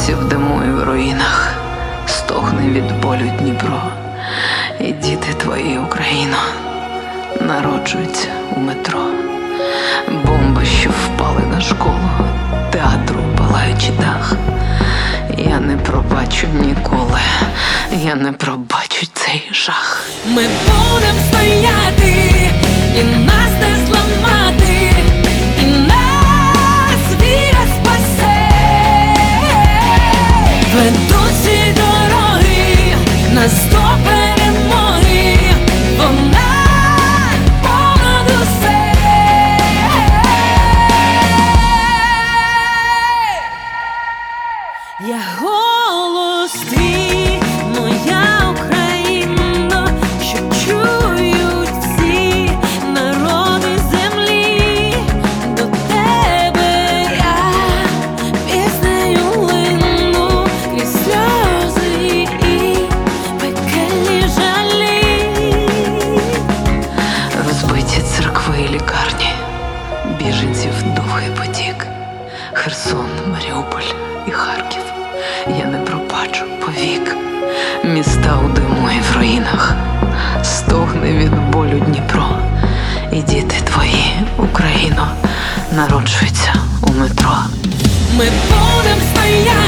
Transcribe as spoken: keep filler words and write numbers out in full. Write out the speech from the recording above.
досі в диму і в руїнах, стогне від болю Дніпро. І діти твої, Україно, народжуються у метро. Бомби, що впали на школу, театру палаючи дах. Я не пробачу ніколи, я не пробачу цей жах. Ми будем стояти, і нас не зламати, і нас віра спасе. Ведуть ці дороги нас до перемоги, вона понад усе. Я голос твій, моя Україно, що чують всі народи землі. До тебе я піснею лину крізь сльози і пекельні жалі. Розбиті церкви і лікарні, біженців довгий потік, Херсон, Маріуполь і Харків. Я не пробачу повік. Міста у диму і в руїнах, стогне від болю Дніпро. І діти твої, Україно, народжуються у метро. Ми будем стояти.